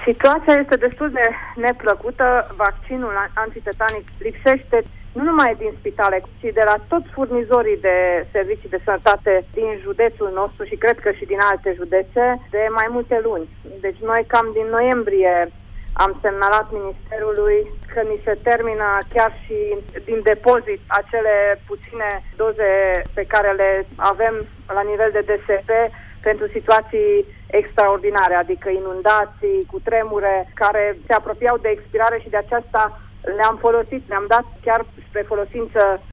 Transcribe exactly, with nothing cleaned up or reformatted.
Situația este destul de neplăcută. Vaccinul antitetanic lipsește nu numai din spitale, ci de la toți furnizorii de servicii de sănătate din județul nostru și cred că și din alte județe de mai multe luni. Deci noi cam din noiembrie am semnalat Ministerului că ni se termină chiar și din depozit acele puține doze pe care le avem la nivel de D S P pentru situații extraordinare, adică inundații, cutremure, care se apropiau de expirare și de aceasta le-am folosit, le-am dat chiar spre folosință